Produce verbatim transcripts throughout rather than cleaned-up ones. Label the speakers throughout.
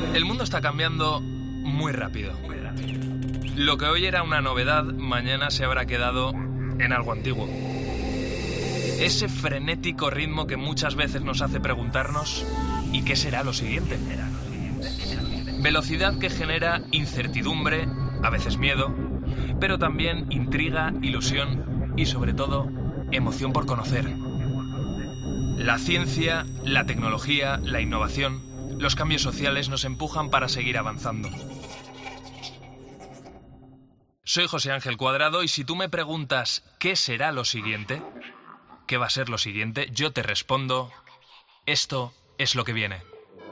Speaker 1: El mundo está cambiando muy rápido. Lo que hoy era una novedad, mañana se habrá quedado en algo antiguo. Ese frenético ritmo que muchas veces nos hace preguntarnos ¿y qué será lo siguiente? Velocidad que genera incertidumbre, a veces miedo, pero también intriga, ilusión y sobre todo emoción por conocer. La ciencia, la tecnología, la innovación, los cambios sociales nos empujan para seguir avanzando. Soy José Ángel Cuadrado y si tú me preguntas ¿qué será lo siguiente? ¿Qué va a ser lo siguiente? Yo te respondo, esto es lo que viene.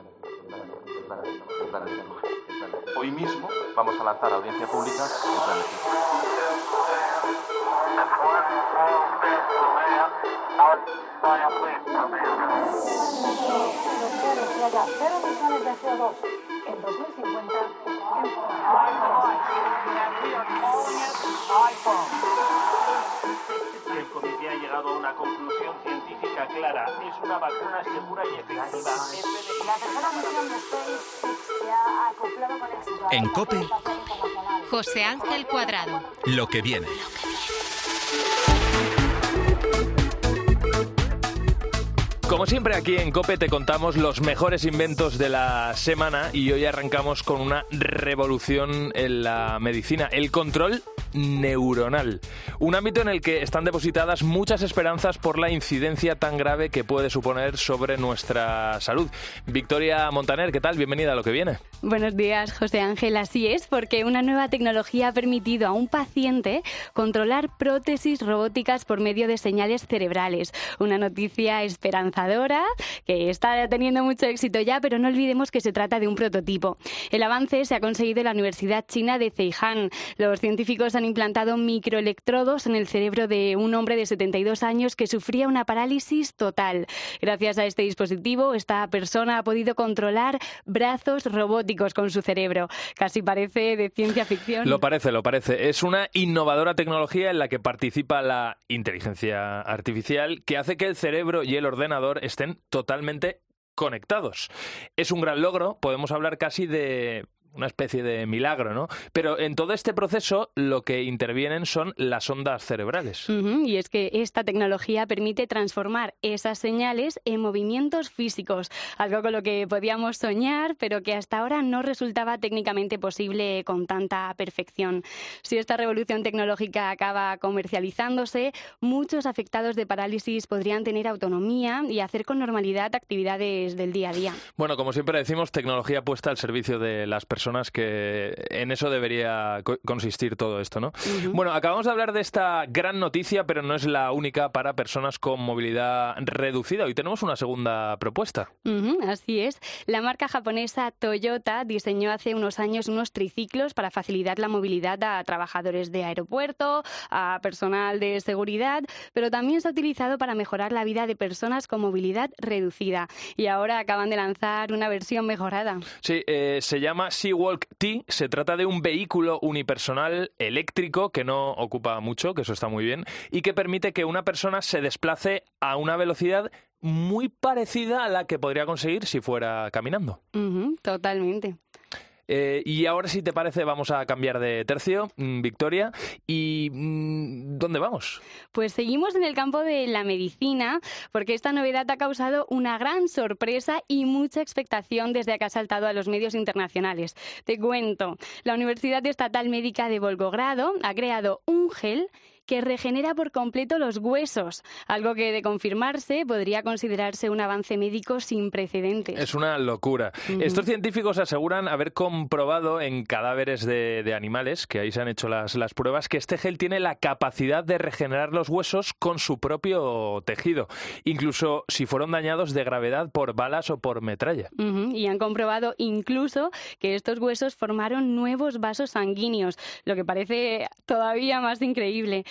Speaker 2: Hoy mismo vamos a lanzar a audiencia pública el plan de ciencia.
Speaker 3: Cero emisiones de C O dos en dos mil cincuenta.
Speaker 4: El comité ha llegado a una conclusión científica clara. Es una vacuna segura y efectiva.
Speaker 3: La tercera misión de SpaceX se ha acoplado con éxito.
Speaker 5: En COPE,
Speaker 6: José Ángel Cuadrado.
Speaker 5: lo que viene.
Speaker 1: Como siempre aquí en COPE te contamos los mejores inventos de la semana y hoy arrancamos con una revolución en la medicina, el control neuronal. Un ámbito en el que están depositadas muchas esperanzas por la incidencia tan grave que puede suponer sobre nuestra salud. Victoria Montaner, ¿qué tal? Bienvenida a Lo que viene.
Speaker 7: Buenos días, José Ángel. Así es, porque una nueva tecnología ha permitido a un paciente controlar prótesis robóticas por medio de señales cerebrales. Una noticia esperanzadora que está teniendo mucho éxito ya, pero no olvidemos que se trata de un prototipo. El avance se ha conseguido en la Universidad China de Zhejiang. Los científicos han implantado microelectrodos en el cerebro de un hombre de setenta y dos años que sufría una parálisis total. Gracias a este dispositivo, esta persona ha podido controlar brazos robóticos con su cerebro. Casi parece de ciencia ficción.
Speaker 1: Lo parece, lo parece. Es una innovadora tecnología en la que participa la inteligencia artificial que hace que el cerebro y el ordenador estén totalmente conectados. Es un gran logro, podemos hablar casi de una especie de milagro, ¿no? Pero en todo este proceso lo que intervienen son las ondas cerebrales.
Speaker 7: Uh-huh, y es que esta tecnología permite transformar esas señales en movimientos físicos, algo con lo que podíamos soñar, pero que hasta ahora no resultaba técnicamente posible con tanta perfección. Si esta revolución tecnológica acaba comercializándose, muchos afectados de parálisis podrían tener autonomía y hacer con normalidad actividades del día a día.
Speaker 1: Bueno, como siempre decimos, tecnología puesta al servicio de las personas. personas que en eso debería co- consistir todo esto, ¿no? Uh-huh. Bueno, acabamos de hablar de esta gran noticia, pero no es la única para personas con movilidad reducida. Hoy tenemos una segunda propuesta.
Speaker 7: Uh-huh, así es. La marca japonesa Toyota diseñó hace unos años unos triciclos para facilitar la movilidad a trabajadores de aeropuerto, a personal de seguridad, pero también se ha utilizado para mejorar la vida de personas con movilidad reducida. Y ahora acaban de lanzar una versión mejorada.
Speaker 1: Sí, eh, se llama Seawalk T. Se trata de un vehículo unipersonal eléctrico que no ocupa mucho, que eso está muy bien, y que permite que una persona se desplace a una velocidad muy parecida a la que podría conseguir si fuera caminando.
Speaker 7: Uh-huh, totalmente.
Speaker 1: Eh, y ahora, si te parece, vamos a cambiar de tercio, mmm, Victoria. ¿Y mmm, dónde vamos?
Speaker 7: Pues seguimos en el campo de la medicina, porque esta novedad ha causado una gran sorpresa y mucha expectación desde que ha saltado a los medios internacionales. Te cuento, la Universidad Estatal Médica de Volgogrado ha creado un gel que regenera por completo los huesos, algo que, de confirmarse, podría considerarse un avance médico sin precedentes.
Speaker 1: Es una locura. Uh-huh. Estos científicos aseguran haber comprobado en cadáveres de, de animales, que ahí se han hecho las, las pruebas, que este gel tiene la capacidad de regenerar los huesos con su propio tejido, incluso si fueron dañados de gravedad por balas o por metralla.
Speaker 7: Uh-huh. Y han comprobado incluso que estos huesos formaron nuevos vasos sanguíneos, lo que parece todavía más increíble.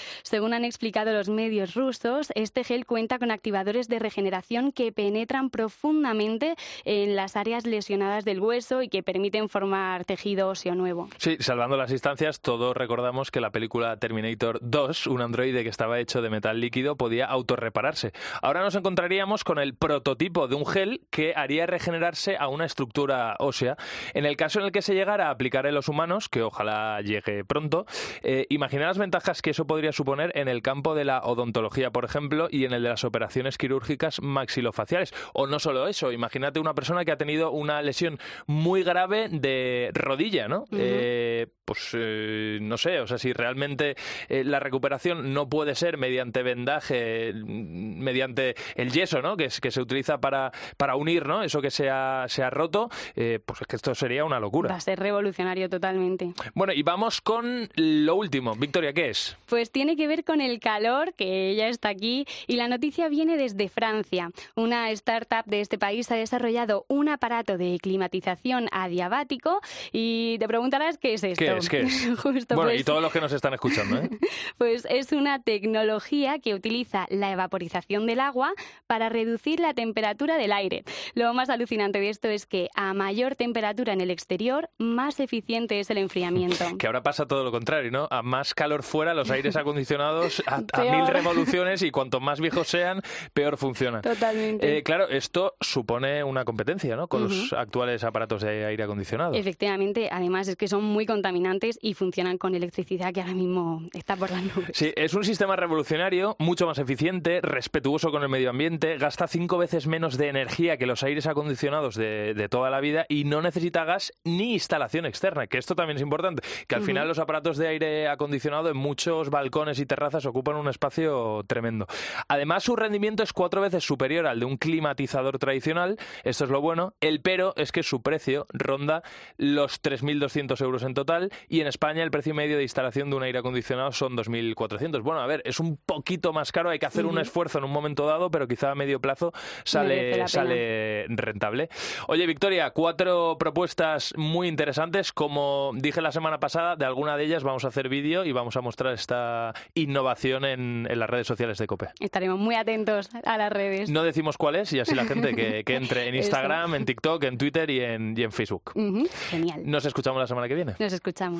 Speaker 7: Según han explicado los medios rusos, este gel cuenta con activadores de regeneración que penetran profundamente en las áreas lesionadas del hueso y que permiten formar tejido óseo nuevo.
Speaker 1: Sí, salvando las distancias, todos recordamos que la película Terminator dos, un androide que estaba hecho de metal líquido, podía autorrepararse. Ahora nos encontraríamos con el prototipo de un gel que haría regenerarse a una estructura ósea. En el caso en el que se llegara a aplicar en los humanos, que ojalá llegue pronto, eh, imagina las ventajas que eso podría suponer en el campo de la odontología, por ejemplo, y en el de las operaciones quirúrgicas maxilofaciales. O no solo eso, imagínate una persona que ha tenido una lesión muy grave de rodilla, ¿no? Uh-huh. Eh, pues eh, no sé, o sea, si realmente eh, la recuperación no puede ser mediante vendaje, mediante el yeso, ¿no? Que, es, que se utiliza para, para unir, ¿no? Eso que se ha, se ha roto, eh, pues es que esto sería una locura.
Speaker 7: Va a ser revolucionario totalmente.
Speaker 1: Bueno, y vamos con lo último. Victoria, ¿qué es?
Speaker 7: Pues tiene que ver con el calor, que ya está aquí, y la noticia viene desde Francia. Una startup de este país ha desarrollado un aparato de climatización adiabático y te preguntarás qué es esto.
Speaker 1: ¿Qué es? ¿Qué es?
Speaker 7: Justo,
Speaker 1: bueno,
Speaker 7: pues,
Speaker 1: y todos los que nos están escuchando, ¿eh?
Speaker 7: Pues es una tecnología que utiliza la evaporización del agua para reducir la temperatura del aire. Lo más alucinante de esto es que a mayor temperatura en el exterior, más eficiente es el enfriamiento.
Speaker 1: Que ahora pasa todo lo contrario, ¿no? A más calor fuera, los aires acondicionados a, a mil revoluciones, y cuanto más viejos sean, peor funcionan.
Speaker 7: Totalmente.
Speaker 1: Eh, claro, esto supone una competencia, ¿no? Con uh-huh. los actuales aparatos de aire acondicionado.
Speaker 7: Efectivamente, además es que son muy contaminantes y funcionan con electricidad, que ahora mismo está por las nubes.
Speaker 1: Sí, es un sistema revolucionario, mucho más eficiente, respetuoso con el medio ambiente, gasta cinco veces menos de energía que los aires acondicionados de, de toda la vida y no necesita gas ni instalación externa, que esto también es importante, que al uh-huh. final los aparatos de aire acondicionado en muchos balcones y terrazas ocupan un espacio tremendo. Además, su rendimiento es cuatro veces superior al de un climatizador tradicional, esto es lo bueno. El pero es que su precio ronda los tres mil doscientos euros en total, y en España el precio medio de instalación de un aire acondicionado son dos mil cuatrocientos. Bueno, a ver, es un poquito más caro, hay que hacer uh-huh. un esfuerzo en un momento dado, pero quizá a medio plazo sale, sale rentable. Oye, Victoria, cuatro propuestas muy interesantes. Como dije la semana pasada, de alguna de ellas vamos a hacer vídeo y vamos a mostrar esta innovación en, en las redes sociales de COPE.
Speaker 7: Estaremos muy atentos a las redes.
Speaker 1: No decimos cuál es, y así la gente que, que entre en Instagram, en TikTok, en Twitter y en, y en Facebook.
Speaker 7: Uh-huh. Genial.
Speaker 1: Nos escuchamos la semana que viene.
Speaker 7: Nos escuchamos.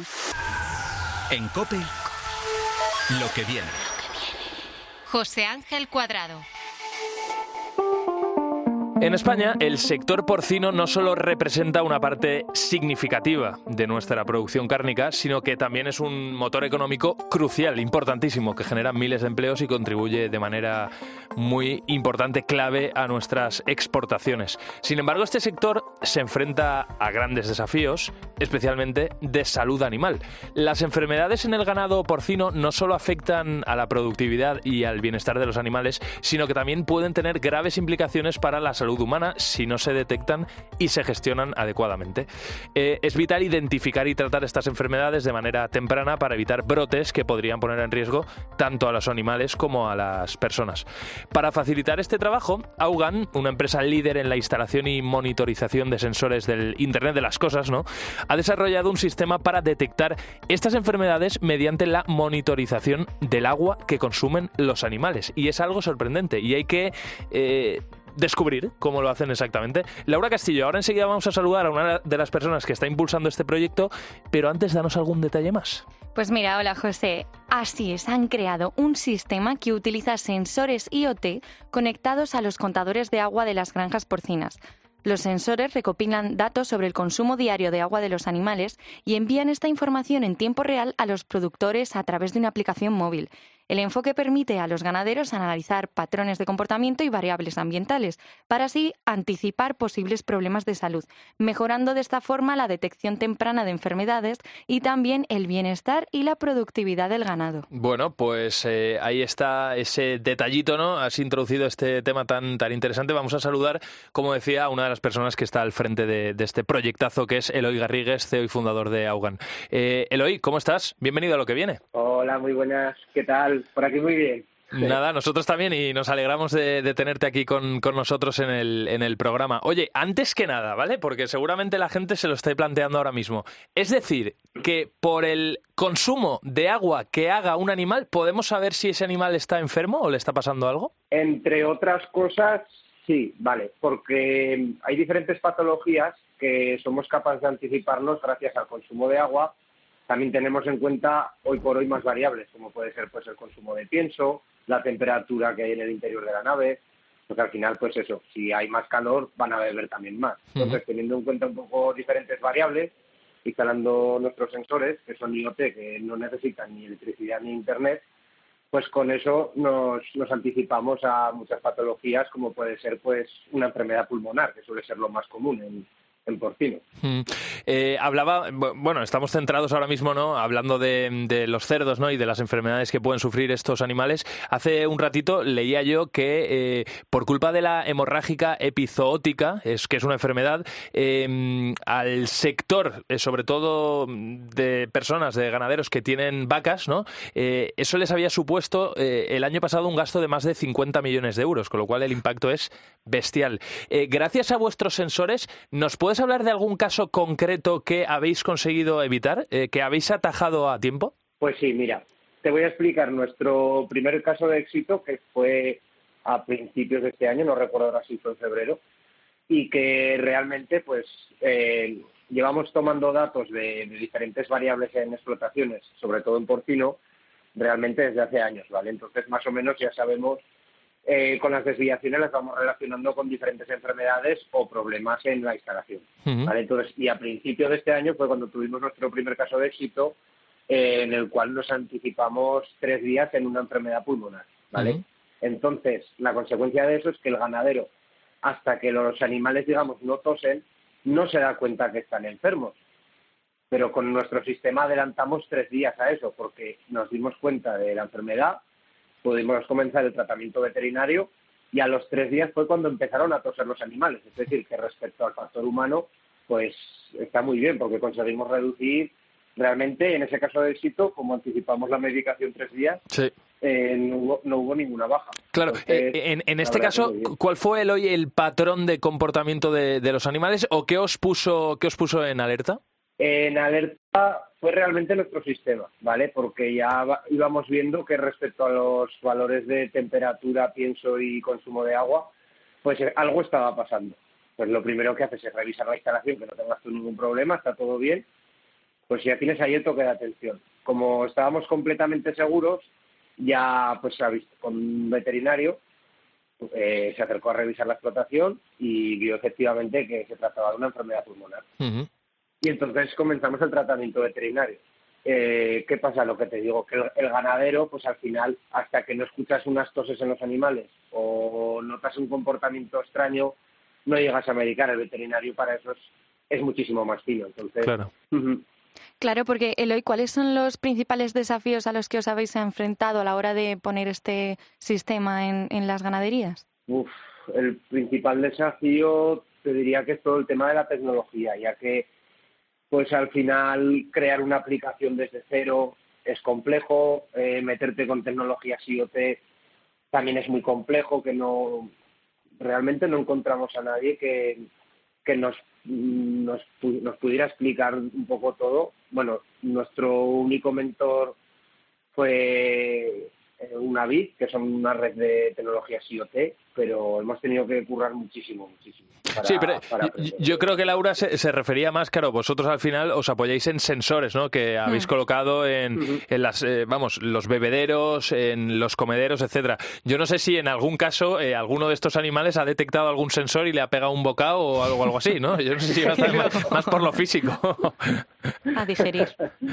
Speaker 5: En COPE, lo que viene.
Speaker 6: José Ángel Cuadrado.
Speaker 1: En España, el sector porcino no solo representa una parte significativa de nuestra producción cárnica, sino que también es un motor económico crucial, importantísimo, que genera miles de empleos y contribuye de manera muy importante, clave, a nuestras exportaciones. Sin embargo, este sector se enfrenta a grandes desafíos, especialmente de salud animal. Las enfermedades en el ganado porcino no solo afectan a la productividad y al bienestar de los animales, sino que también pueden tener graves implicaciones para la salud humana si no se detectan y se gestionan adecuadamente. Eh, es vital identificar y tratar estas enfermedades de manera temprana para evitar brotes que podrían poner en riesgo tanto a los animales como a las personas. Para facilitar este trabajo, Augan, una empresa líder en la instalación y monitorización de sensores del Internet de las Cosas, ¿no?, ha desarrollado un sistema para detectar estas enfermedades mediante la monitorización del agua que consumen los animales. Y es algo sorprendente y hay que Eh, descubrir cómo lo hacen exactamente. Laura Castillo, ahora enseguida vamos a saludar a una de las personas que está impulsando este proyecto, pero antes danos algún detalle más.
Speaker 8: Pues mira, hola José, así es, han creado un sistema que utiliza sensores I O T conectados a los contadores de agua de las granjas porcinas. Los sensores recopilan datos sobre el consumo diario de agua de los animales y envían esta información en tiempo real a los productores a través de una aplicación móvil. El enfoque permite a los ganaderos analizar patrones de comportamiento y variables ambientales, para así anticipar posibles problemas de salud, mejorando de esta forma la detección temprana de enfermedades y también el bienestar y la productividad del ganado.
Speaker 1: Bueno, pues eh, ahí está ese detallito, ¿no? Has introducido este tema tan, tan interesante. Vamos a saludar, como decía, a una de las personas que está al frente de, de este proyectazo, que es Eloy Garrigues, C E O y fundador de Augan. Eh, Eloy, ¿cómo estás? Bienvenido a Lo que viene.
Speaker 9: Hola, muy buenas. ¿Qué tal? Por aquí muy bien.
Speaker 1: Nada, nosotros también y nos alegramos de, de tenerte aquí con, con nosotros en el, en el programa. Oye, antes que nada, ¿vale? Porque seguramente la gente se lo está planteando ahora mismo. Es decir, que por el consumo de agua que haga un animal, ¿podemos saber si ese animal está enfermo o le está pasando algo?
Speaker 9: Entre otras cosas, sí, vale, porque hay diferentes patologías que somos capaces de anticiparnos gracias al consumo de agua. También tenemos en cuenta hoy por hoy más variables, como puede ser pues el consumo de pienso, la temperatura que hay en el interior de la nave, porque al final, pues eso, si hay más calor, van a beber también más. Entonces, teniendo en cuenta un poco diferentes variables, instalando nuestros sensores, que son I O T, que no necesitan ni electricidad ni internet, pues con eso nos, nos anticipamos a muchas patologías, como puede ser pues una enfermedad pulmonar, que suele ser lo más común en, en porcino.
Speaker 1: Mm. Eh, hablaba, bueno, estamos centrados ahora mismo, ¿no? Hablando de, de los cerdos, ¿no? Y de las enfermedades que pueden sufrir estos animales. Hace un ratito leía yo que eh, por culpa de la hemorrágica epizootica, es que es una enfermedad, eh, al sector, eh, sobre todo de personas, de ganaderos que tienen vacas, ¿no? Eh, eso les había supuesto eh, el año pasado un gasto de más de cincuenta millones de euros, con lo cual el impacto es bestial. Eh, gracias a vuestros sensores, ¿nos puedes hablar de algún caso concreto que habéis conseguido evitar, eh, que habéis atajado a tiempo?
Speaker 9: Pues sí, mira, te voy a explicar nuestro primer caso de éxito, que fue a principios de este año, no recuerdo ahora si fue en febrero, y que realmente pues eh, llevamos tomando datos de, de diferentes variables en explotaciones, sobre todo en porcino, realmente desde hace años, ¿vale? Entonces, más o menos ya sabemos, eh, con las desviaciones las vamos relacionando con diferentes enfermedades o problemas en la instalación, uh-huh. ¿vale? Entonces, y a principio de este año fue cuando tuvimos nuestro primer caso de éxito, eh, en el cual nos anticipamos tres días en una enfermedad pulmonar, ¿vale? Uh-huh. Entonces, la consecuencia de eso es que el ganadero, hasta que los animales, digamos, no tosen, no se da cuenta que están enfermos. Pero con nuestro sistema adelantamos tres días a eso, porque nos dimos cuenta de la enfermedad, pudimos comenzar el tratamiento veterinario y a los tres días fue cuando empezaron a toser los animales. Es decir, que respecto al factor humano, pues está muy bien, porque conseguimos reducir realmente, en ese caso de éxito, como anticipamos la medicación tres días, sí. eh, no, hubo, no hubo ninguna baja.
Speaker 1: Claro, Entonces, eh, en, en este caso, ¿cuál fue el, hoy el patrón de comportamiento de, de los animales o qué os puso, qué os puso en alerta?
Speaker 9: En alerta fue realmente nuestro sistema, ¿vale? Porque ya va, íbamos viendo que respecto a los valores de temperatura, pienso y consumo de agua, pues algo estaba pasando. Pues lo primero que haces es revisar la instalación, que no tengas tú ningún problema, está todo bien. Pues ya tienes ahí el toque de atención. Como estábamos completamente seguros, ya pues con un veterinario eh, se acercó a revisar la explotación y vio efectivamente que se trataba de una enfermedad pulmonar. Uh-huh. Y entonces comenzamos el tratamiento veterinario. Eh, ¿Qué pasa? Lo que te digo, que el, el ganadero, pues al final, hasta que no escuchas unas toses en los animales o notas un comportamiento extraño, no llegas a medicar. El veterinario para eso es, es muchísimo más fino. Entonces,
Speaker 1: claro.
Speaker 9: Uh-huh.
Speaker 8: Claro, porque Eloy, ¿cuáles son los principales desafíos a los que os habéis enfrentado a la hora de poner este sistema en, en las ganaderías?
Speaker 9: Uf, el principal desafío te diría que es todo el tema de la tecnología, ya que pues al final crear una aplicación desde cero es complejo, eh, meterte con tecnologías I O T también es muy complejo, que no realmente no encontramos a nadie que, que nos, nos, nos pudiera explicar un poco todo. Bueno, nuestro único mentor fue una B I D, que son una red de tecnologías I O T, pero hemos tenido que currar muchísimo, muchísimo. Para,
Speaker 1: sí, pero yo creo que Laura se, se refería más, claro, vosotros al final os apoyáis en sensores, ¿no? Que habéis mm. colocado en, uh-huh. en las, eh, vamos, los bebederos, en los comederos, etcétera. Yo no sé si en algún caso eh, alguno de estos animales ha detectado algún sensor y le ha pegado un bocado o algo, algo así, ¿no? Yo no sé si va a estar más, más por lo físico.
Speaker 8: A digerir.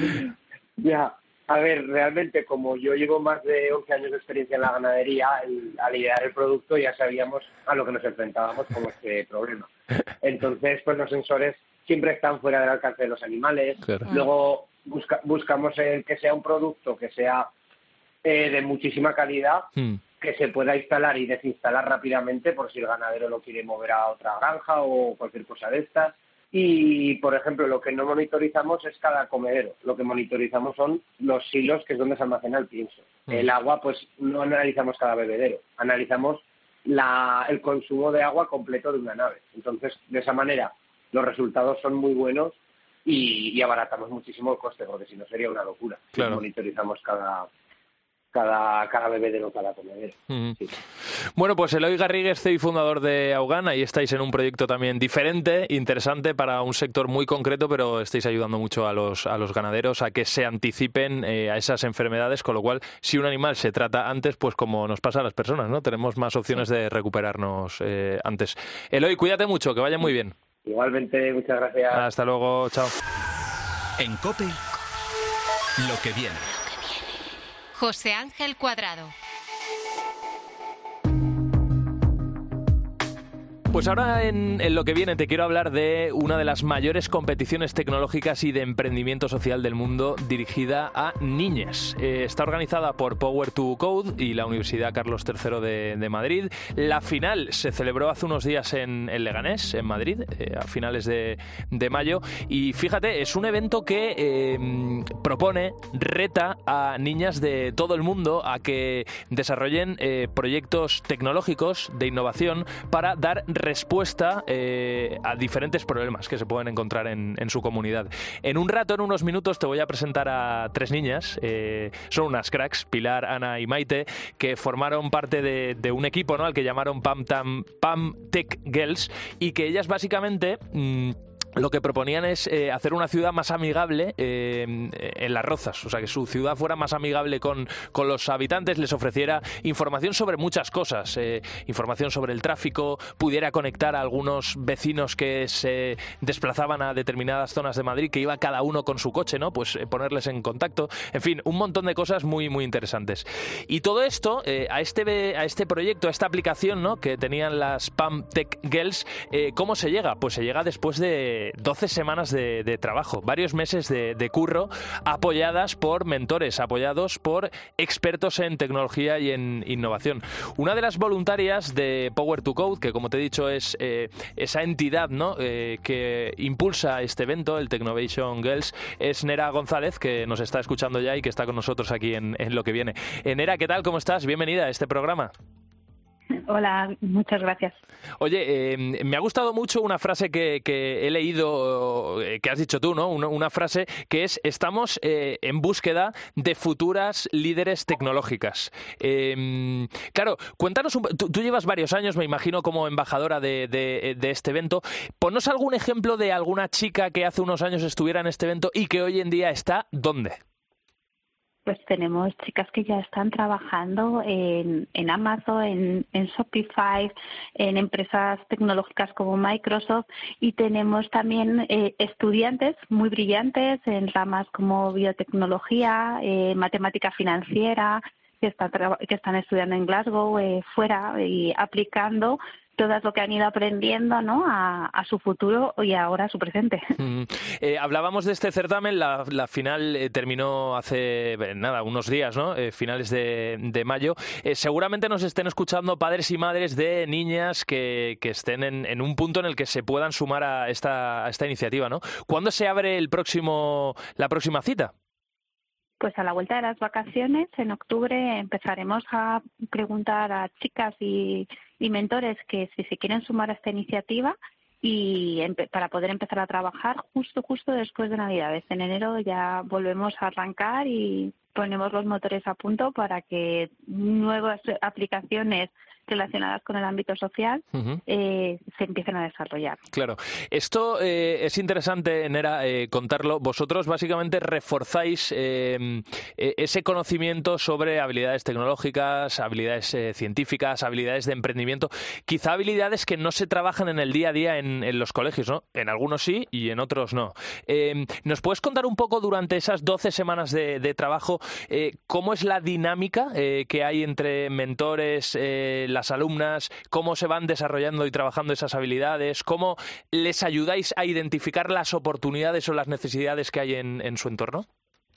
Speaker 9: Ya. A ver, realmente, como yo llevo más de once años de experiencia en la ganadería, el, al idear el producto ya sabíamos a lo que nos enfrentábamos con este problema. Entonces, pues los sensores siempre están fuera del alcance de los animales. Claro. Luego busca, buscamos el que sea un producto que sea eh, de muchísima calidad, hmm. que se pueda instalar y desinstalar rápidamente por si el ganadero lo quiere mover a otra granja o cualquier cosa de estas. Y, por ejemplo, lo que no monitorizamos es cada comedero. Lo que monitorizamos son los silos, que es donde se almacena el pienso. Mm. El agua, pues no analizamos cada bebedero. Analizamos la, el consumo de agua completo de una nave. Entonces, de esa manera, los resultados son muy buenos y, y abaratamos muchísimo el coste, porque si no sería una locura. Claro. Si monitorizamos cada... Cada, cada bebedero, cada comedero. Uh-huh. Sí.
Speaker 1: Bueno, pues Eloy Garrigues, C E O y fundador de Augan, ahí estáis en un proyecto también diferente, interesante para un sector muy concreto, pero estáis ayudando mucho a los, a los ganaderos a que se anticipen eh, a esas enfermedades, con lo cual, si un animal se trata antes, pues como nos pasa a las personas, ¿no? Tenemos más opciones sí. de recuperarnos eh, antes. Eloy, cuídate mucho, que vaya muy bien.
Speaker 9: Igualmente, muchas gracias.
Speaker 1: Hasta luego, chao.
Speaker 5: En COPE, lo que viene.
Speaker 6: José Ángel Cuadrado.
Speaker 1: Pues ahora en, en lo que viene te quiero hablar de una de las mayores competiciones tecnológicas y de emprendimiento social del mundo dirigida a niñas. Eh, está organizada por Power to Code y la Universidad Carlos tercero de, de Madrid. La final se celebró hace unos días en, en Leganés, en Madrid, eh, a finales de, de mayo. Y fíjate, es un evento que eh, propone, reta a niñas de todo el mundo a que desarrollen eh, proyectos tecnológicos de innovación para dar respuesta eh, a diferentes problemas que se pueden encontrar en, en su comunidad. En un rato, en unos minutos, te voy a presentar a tres niñas. Eh, son unas cracks, Pilar, Ana y Maite, que formaron parte de, de un equipo, ¿no?, al que llamaron Pam, Tam, Pam Tech Girls, y que ellas básicamente... Mmm, lo que proponían es eh, hacer una ciudad más amigable eh, en Las Rozas, o sea, que su ciudad fuera más amigable con, con los habitantes, les ofreciera información sobre muchas cosas, eh, información sobre el tráfico, pudiera conectar a algunos vecinos que se desplazaban a determinadas zonas de Madrid, que iba cada uno con su coche, ¿no? Pues eh, ponerles en contacto, en fin, un montón de cosas muy, muy interesantes. Y todo esto, eh, a, este, a este proyecto, a esta aplicación, ¿no?, que tenían las Pam Tech Girls, eh, ¿cómo se llega? Pues se llega después de doce semanas de, de trabajo, varios meses de, de curro, apoyadas por mentores, apoyados por expertos en tecnología y en innovación. Una de las voluntarias de Power to Code, que como te he dicho es eh, esa entidad, ¿no?, eh, que impulsa este evento, el Technovation Girls, es Nera González, que nos está escuchando ya y que está con nosotros aquí en, en lo que viene. Eh, Nera, ¿qué tal? ¿Cómo estás? Bienvenida a este programa.
Speaker 10: Hola, muchas gracias.
Speaker 1: Oye, eh, me ha gustado mucho una frase que, que he leído, eh, que has dicho tú, ¿no? Una, una frase que es: estamos eh, en búsqueda de futuras líderes tecnológicas. Eh, claro, cuéntanos, un, tú, tú llevas varios años, me imagino, como embajadora de, de, de este evento. Ponnos algún ejemplo de alguna chica que hace unos años estuviera en este evento y que hoy en día está ¿dónde?
Speaker 10: Pues tenemos chicas que ya están trabajando en, en Amazon, en, en Shopify, en empresas tecnológicas como Microsoft, y tenemos también eh, estudiantes muy brillantes en ramas como biotecnología, eh, matemática financiera, que están, que están estudiando en Glasgow, eh, fuera, y aplicando todo lo que han ido aprendiendo, ¿no?, a, a su futuro y ahora a su presente.
Speaker 1: Mm. Eh, hablábamos de este certamen, la, la final eh, terminó hace, nada, unos días, ¿no?, eh, finales de, de mayo. Eh, seguramente nos estén escuchando padres y madres de niñas que, que estén en, en un punto en el que se puedan sumar a esta, a esta iniciativa, ¿no? ¿Cuándo se abre el próximo, la próxima cita?
Speaker 10: Pues a la vuelta de las vacaciones, en octubre, empezaremos a preguntar a chicas y, y mentores que si se quieren sumar a esta iniciativa, y empe- para poder empezar a trabajar justo justo después de Navidades. En enero ya volvemos a arrancar y ponemos los motores a punto para que nuevas aplicaciones relacionadas con el ámbito social uh-huh. eh, se empiecen a desarrollar.
Speaker 1: Claro. Esto eh, es interesante, Nera, eh, contarlo. Vosotros básicamente reforzáis eh, ese conocimiento sobre habilidades tecnológicas, habilidades eh, científicas, habilidades de emprendimiento, quizá habilidades que no se trabajan en el día a día en, en los colegios, ¿no? En algunos sí y en otros no. Eh, ¿Nos puedes contar un poco durante esas doce semanas de, de trabajo eh, cómo es la dinámica eh, que hay entre mentores, eh, las alumnas, cómo se van desarrollando y trabajando esas habilidades, cómo les ayudáis a identificar las oportunidades o las necesidades que hay en, en su entorno?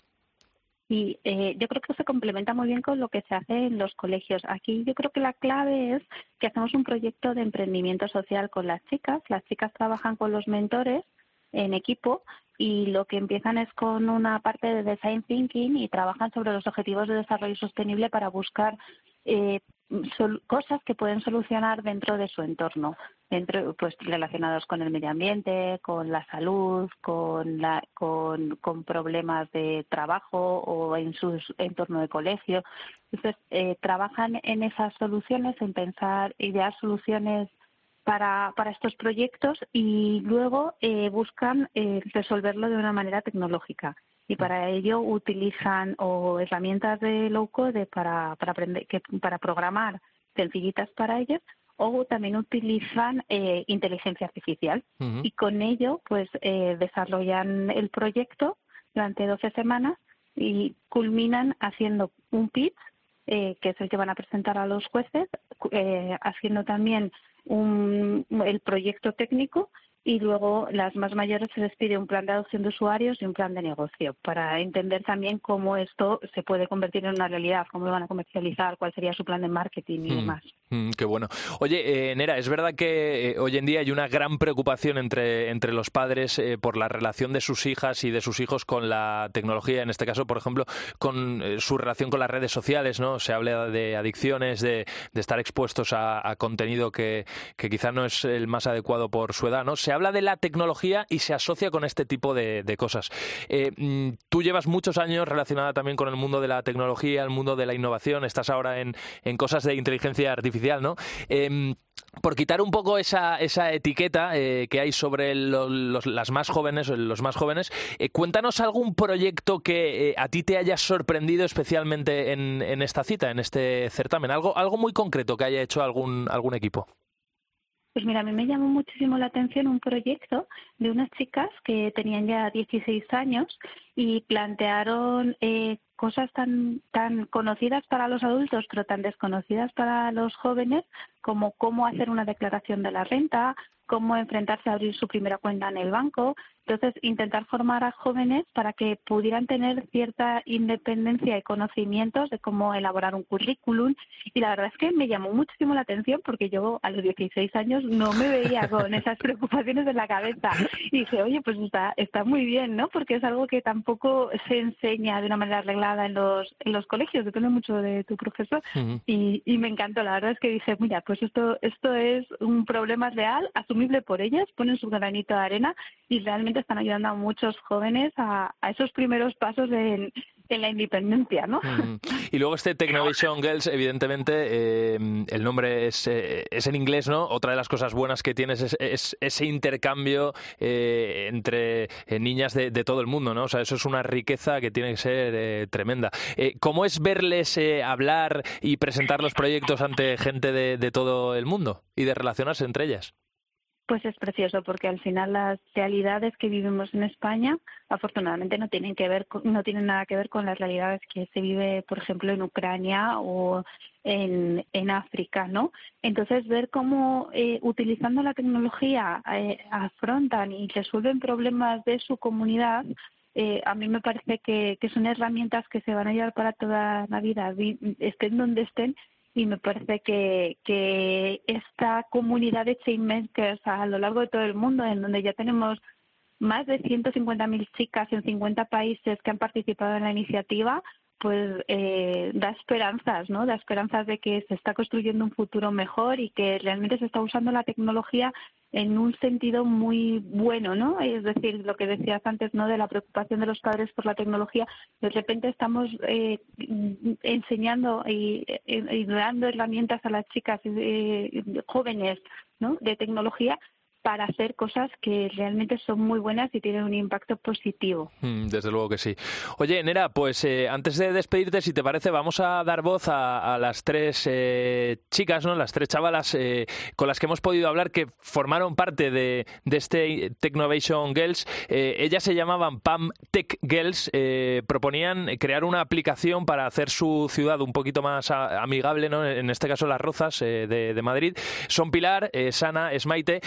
Speaker 10: Y eh, yo creo que se complementa muy bien con lo que se hace en los colegios. Aquí yo creo que la clave es que hacemos un proyecto de emprendimiento social con las chicas. Las chicas trabajan con los mentores en equipo, y lo que empiezan es con una parte de design thinking y trabajan sobre los objetivos de desarrollo sostenible para buscar eh, sol- cosas que pueden solucionar dentro de su entorno, dentro, pues relacionados con el medio ambiente, con la salud, con, la, con, con problemas de trabajo o en su entorno de colegio. Entonces, eh, trabajan en esas soluciones, en pensar, idear soluciones para, para estos proyectos, y luego eh, buscan eh, resolverlo de una manera tecnológica. Y para ello utilizan o herramientas de low code para, para, aprender, que, para programar sencillitas para ellos, o también utilizan eh, inteligencia artificial. Uh-huh. Y con ello pues eh, desarrollan el proyecto durante doce semanas y culminan haciendo un pitch, eh, que es el que van a presentar a los jueces, eh, haciendo también un, el proyecto técnico, y luego las más mayores se les pide un plan de adopción de usuarios y un plan de negocio para entender también cómo esto se puede convertir en una realidad, cómo lo van a comercializar, cuál sería su plan de marketing y hmm. demás.
Speaker 1: Mm, qué bueno. Oye, eh, Nera, es verdad que eh, hoy en día hay una gran preocupación entre, entre los padres eh, por la relación de sus hijas y de sus hijos con la tecnología, en este caso, por ejemplo, con eh, su relación con las redes sociales, ¿no? Se habla de adicciones, de, de estar expuestos a, a contenido que, que quizá no es el más adecuado por su edad, ¿no? Se habla de la tecnología y se asocia con este tipo de, de cosas. Eh, tú llevas muchos años relacionada también con el mundo de la tecnología, el mundo de la innovación, estás ahora en, en cosas de inteligencia artificial, ¿no? Eh, por quitar un poco esa, esa etiqueta eh, que hay sobre los, los, las más jóvenes, los más jóvenes, eh, cuéntanos algún proyecto que eh, a ti te haya sorprendido especialmente en, en esta cita, en este certamen, algo, algo muy concreto que haya hecho algún, algún equipo.
Speaker 10: Pues mira, a mí me llamó muchísimo la atención un proyecto de unas chicas que tenían ya dieciséis años y plantearon eh, cosas tan tan conocidas para los adultos, pero tan desconocidas para los jóvenes, como cómo hacer una declaración de la renta, cómo enfrentarse a abrir su primera cuenta en el banco. Entonces, intentar formar a jóvenes para que pudieran tener cierta independencia y conocimientos de cómo elaborar un currículum. Y la verdad es que me llamó muchísimo la atención porque yo a los dieciséis años no me veía con esas preocupaciones en la cabeza. Y dije, oye, pues está está muy bien, ¿no? Porque es algo que tampoco se enseña de una manera arreglada en los en los colegios, depende mucho de tu profesor. Uh-huh. Y, y me encantó. La verdad es que dije, mira, pues esto, esto es un problema real, asumible por ellas, ponen su granito de arena y realmente están ayudando a muchos jóvenes a, a esos primeros pasos en, en la independencia, ¿no?
Speaker 1: Mm. Y luego este Technovation Girls, evidentemente, eh, el nombre es, eh, es en inglés, ¿no? Otra de las cosas buenas que tienes es, es ese intercambio eh, entre eh, niñas de, de todo el mundo, ¿no? O sea, eso es una riqueza que tiene que ser eh, tremenda. Eh, ¿Cómo es verles eh, hablar y presentar los proyectos ante gente de, de todo el mundo y de relacionarse entre ellas?
Speaker 10: Pues es precioso porque al final las realidades que vivimos en España afortunadamente no tienen que ver con, no tienen nada que ver con las realidades que se vive, por ejemplo, en Ucrania o en, en África, ¿no? Entonces ver cómo eh, utilizando la tecnología eh, afrontan y resuelven problemas de su comunidad. Eh, a mí me parece que, que son herramientas que se van a llevar para toda la vida, estén donde estén. Y me parece que, que esta comunidad de changemakers a lo largo de todo el mundo, en donde ya tenemos más de ciento cincuenta mil chicas en cincuenta países que han participado en la iniciativa, pues eh, da esperanzas, ¿no? Da esperanzas de que se está construyendo un futuro mejor y que realmente se está usando la tecnología en un sentido muy bueno, ¿no? Es decir, lo que decías antes, ¿no? De la preocupación de los padres por la tecnología. De repente estamos eh, enseñando y, y, y dando herramientas a las chicas eh, jóvenes, ¿no? De tecnología para hacer cosas que realmente son muy buenas y tienen un impacto positivo.
Speaker 1: Desde luego que sí. Oye, Nera, pues eh, antes de despedirte, si te parece, vamos a dar voz a, a las tres eh, chicas, ¿no? Las tres chavalas eh, con las que hemos podido hablar, que formaron parte de, de este Technovation Girls. Eh, ellas se llamaban Pam Tech Girls, eh, proponían crear una aplicación para hacer su ciudad un poquito más a, amigable, ¿no? En este caso Las Rozas, eh, de, de Madrid. Son Pilar, eh, Sana, es Maite. Hemos hecho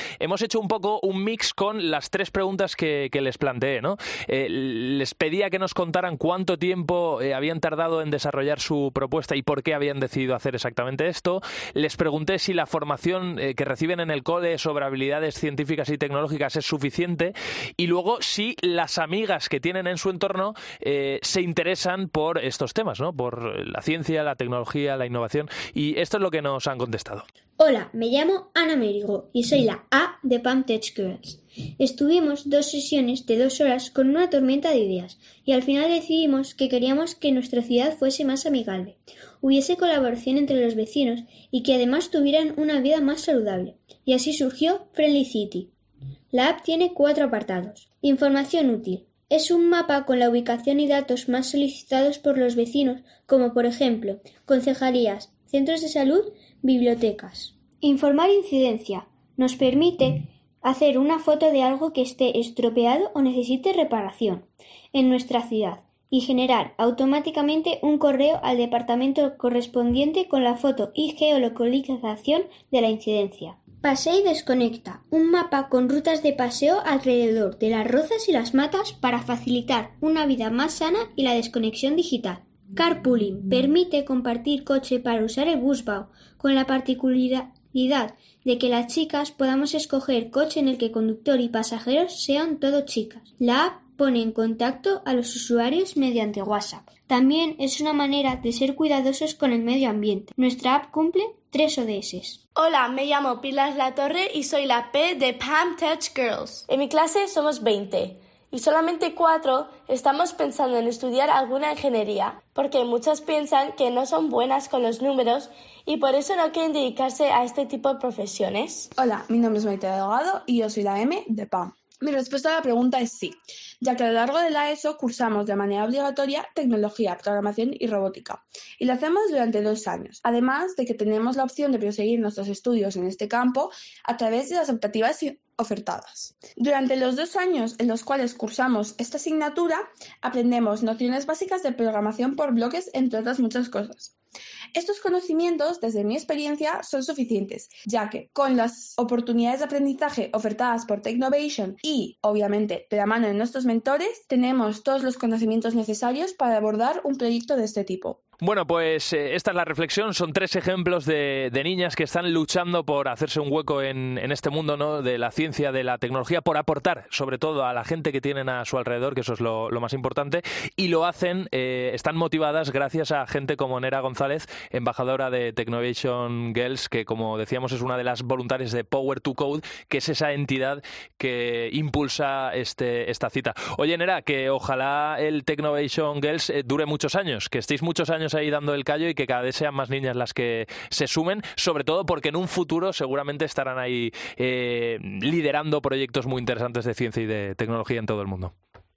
Speaker 1: hecho un poco un mix con las tres preguntas que, que les planteé, ¿no? Eh, les pedía que nos contaran cuánto tiempo eh, habían tardado en desarrollar su propuesta y por qué habían decidido hacer exactamente esto. Les pregunté si la formación eh, que reciben en el cole sobre habilidades científicas y tecnológicas es suficiente, y luego si las amigas que tienen en su entorno eh, se interesan por estos temas, ¿no? Por la ciencia, la tecnología, la innovación, y esto es lo que nos han contestado.
Speaker 11: Hola, me llamo Ana Mérigo y soy la A de Palm Tech Girls. Estuvimos dos sesiones de dos horas con una tormenta de ideas y al final decidimos que queríamos que nuestra ciudad fuese más amigable, hubiese colaboración entre los vecinos y que además tuvieran una vida más saludable. Y así surgió Friendly City. La app tiene cuatro apartados. Información útil. Es un mapa con la ubicación y datos más solicitados por los vecinos, como por ejemplo, concejalías, centros de salud, bibliotecas. Informar incidencia. Nos permite hacer una foto de algo que esté estropeado o necesite reparación en nuestra ciudad y generar automáticamente un correo al departamento correspondiente con la foto y geolocalización de la incidencia. Pasea y desconecta. Un mapa con rutas de paseo alrededor de las rozas y las matas para facilitar una vida más sana y la desconexión digital. Carpooling permite compartir coche para usar el Busbau, con la particularidad de que las chicas podamos escoger coche en el que conductor y pasajeros sean todo chicas. La app pone en contacto a los usuarios mediante WhatsApp. También es una manera de ser cuidadosos con el medio ambiente. Nuestra app cumple tres O D S.
Speaker 12: Hola, me llamo Pilar Latorre y soy la P de Palm Tech Girls. En mi clase somos veinte. Y solamente cuatro estamos pensando en estudiar alguna ingeniería, porque muchas piensan que no son buenas con los números y por eso no quieren dedicarse a este tipo de profesiones.
Speaker 13: Hola, mi nombre es Maite Delgado y yo soy la M de P A M. Mi respuesta a la pregunta es sí, ya que a lo largo de la ESO cursamos de manera obligatoria tecnología, programación y robótica, y lo hacemos durante dos años, además de que tenemos la opción de proseguir nuestros estudios en este campo a través de las optativas ofertadas. Durante los dos años en los cuales cursamos esta asignatura, aprendemos nociones básicas de programación por bloques, entre otras muchas cosas. Estos conocimientos, desde mi experiencia, son suficientes, ya que con las oportunidades de aprendizaje ofertadas por Technovation y, obviamente, de la mano de nuestros mentores, tenemos todos los conocimientos necesarios para abordar un proyecto de este tipo.
Speaker 1: Bueno, pues eh, esta es la reflexión. Son tres ejemplos de, de niñas que están luchando por hacerse un hueco en, en este mundo, ¿no?, de la ciencia, de la tecnología, por aportar, sobre todo, a la gente que tienen a su alrededor, que eso es lo, lo más importante, y lo hacen, eh, están motivadas gracias a gente como Nera González, embajadora de Technovation Girls, que, como decíamos, es una de las voluntarias de Power to Code, que es esa entidad que impulsa este, esta cita. Oye, Nera, que ojalá el Technovation Girls eh, dure muchos años, que estéis muchos años ahí dando el callo y que cada vez sean más niñas las que se sumen, sobre todo porque en un futuro seguramente estarán ahí eh, liderando proyectos muy interesantes de ciencia y de tecnología en todo el mundo.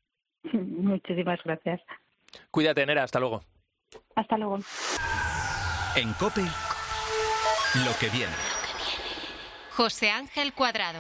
Speaker 10: Muchísimas gracias.
Speaker 1: Cuídate, Nera, hasta luego.
Speaker 10: Hasta luego.
Speaker 5: En COPE, lo que viene.
Speaker 6: José Ángel Cuadrado.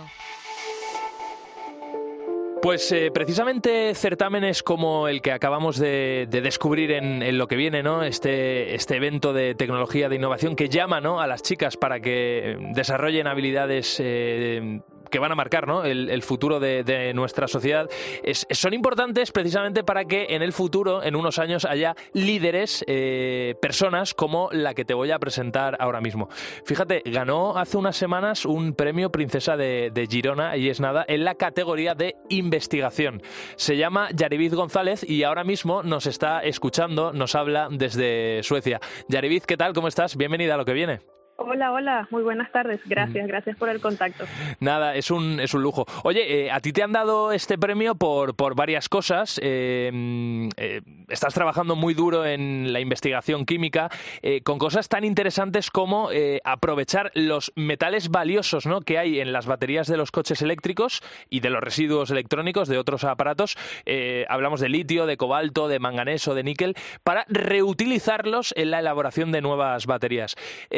Speaker 1: Pues eh, precisamente certámenes como el que acabamos de, de descubrir en, en lo que viene, ¿no? Este, este evento de tecnología, de innovación que llama, ¿no?, a las chicas para que desarrollen habilidades eh, que van a marcar, ¿no?, el, el futuro de, de nuestra sociedad, es, son importantes precisamente para que en el futuro, en unos años, haya líderes, eh, personas como la que te voy a presentar ahora mismo. Fíjate, ganó hace unas semanas un premio Princesa de, de Girona, y es nada, en la categoría de investigación. Se llama Yariviz González y ahora mismo nos está escuchando, nos habla desde Suecia. Yariviz, ¿qué tal? ¿Cómo estás? Bienvenida a lo que viene.
Speaker 14: Hola, hola, muy buenas tardes. Gracias, gracias por el contacto.
Speaker 1: Nada, es un es un lujo. Oye, eh, a ti te han dado este premio por, por varias cosas. Eh, eh, estás trabajando muy duro en la investigación química, eh, con cosas tan interesantes como eh, aprovechar los metales valiosos, ¿no?, que hay en las baterías de los coches eléctricos y de los residuos electrónicos de otros aparatos. Eh, hablamos de litio, de cobalto, de manganeso, de níquel, para reutilizarlos en la elaboración de nuevas baterías. Eh,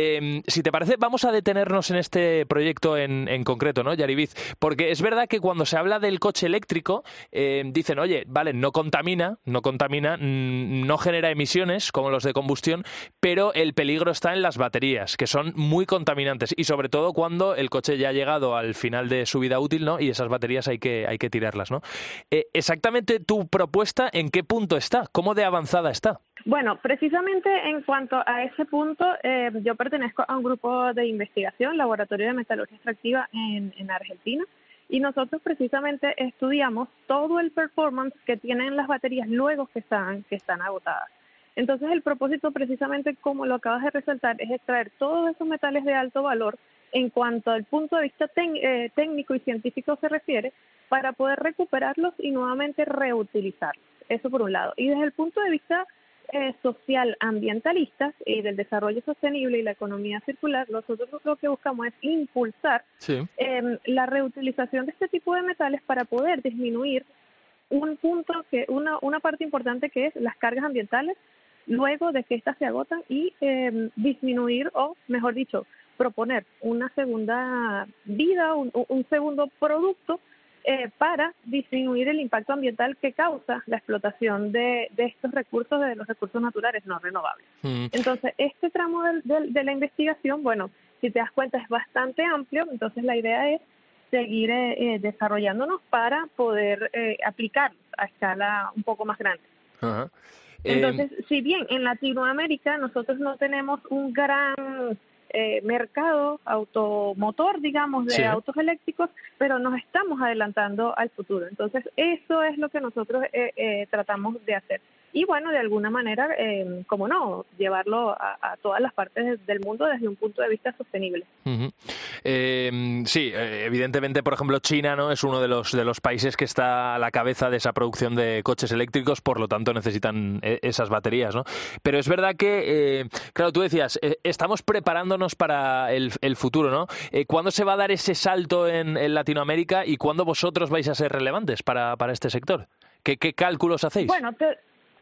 Speaker 1: si te parece, vamos a detenernos en este proyecto en, en concreto, ¿no, Yariviz? Porque es verdad que cuando se habla del coche eléctrico, eh, dicen, oye, vale, no contamina, no contamina, no genera emisiones como los de combustión, pero el peligro está en las baterías, que son muy contaminantes, y sobre todo cuando el coche ya ha llegado al final de su vida útil, ¿no? Y esas baterías hay que, hay que tirarlas, ¿no? Eh, exactamente tu propuesta, ¿en qué punto está? ¿Cómo de avanzada está?
Speaker 14: Bueno, precisamente en cuanto a ese punto, eh, yo pertenezco a un grupo de investigación, Laboratorio de Metalurgia Extractiva en, en Argentina, y nosotros precisamente estudiamos todo el performance que tienen las baterías luego que están, que están agotadas. Entonces, el propósito, precisamente como lo acabas de resaltar, es extraer todos esos metales de alto valor en cuanto al punto de vista ten, eh, técnico y científico se refiere, para poder recuperarlos y nuevamente reutilizarlos. Eso por un lado. Y desde el punto de vista eh, social, ambientalista y del desarrollo sostenible y la economía circular, nosotros lo que buscamos es impulsar sí. eh, la reutilización de este tipo de metales para poder disminuir un punto, que una, una parte importante que es las cargas ambientales luego de que éstas se agotan y eh, disminuir o, mejor dicho, proponer una segunda vida, un, un segundo producto eh, para disminuir el impacto ambiental que causa la explotación de, de estos recursos, de los recursos naturales no renovables. Mm. Entonces, este tramo de, de, de la investigación, bueno, si te das cuenta es bastante amplio, entonces la idea es seguir eh, desarrollándonos para poder eh, aplicar a escala un poco más grande. Uh-huh. Entonces, eh... si bien en Latinoamérica nosotros no tenemos un gran eh, mercado automotor, digamos, de sí. autos eléctricos, pero nos estamos adelantando al futuro. Entonces, eso es lo que nosotros eh, eh, tratamos de hacer. Y bueno, de alguna manera, eh, como no, llevarlo a, a todas las partes del mundo desde un punto de vista sostenible. Uh-huh.
Speaker 1: Eh, sí, evidentemente, por ejemplo, China, ¿no?, es uno de los de los países que está a la cabeza de esa producción de coches eléctricos, por lo tanto necesitan esas baterías, ¿no? Pero es verdad que, eh, claro, tú decías, eh, estamos preparándonos para el, el futuro, ¿no? Eh, ¿Cuándo se va a dar ese salto en, en Latinoamérica y cuándo vosotros vais a ser relevantes para, para este sector? ¿Qué, qué cálculos hacéis?
Speaker 14: Bueno, te...